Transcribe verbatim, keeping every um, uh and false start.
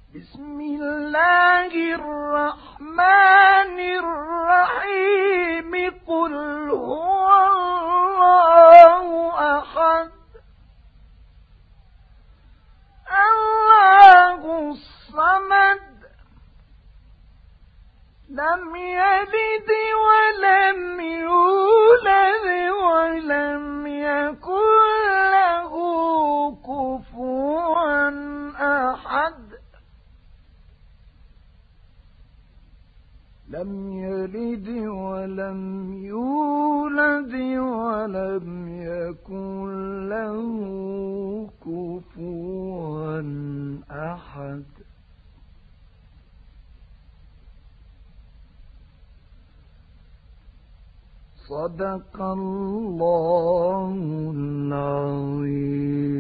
بسم الله الرحمن الرحيم قل هو الله أحد الله الصمد لم يلد ولم يولد ولم يكن له كفوا أحد لم يلد ولم يولد ولم يكن له كفوا أحد صدق الله العظيم.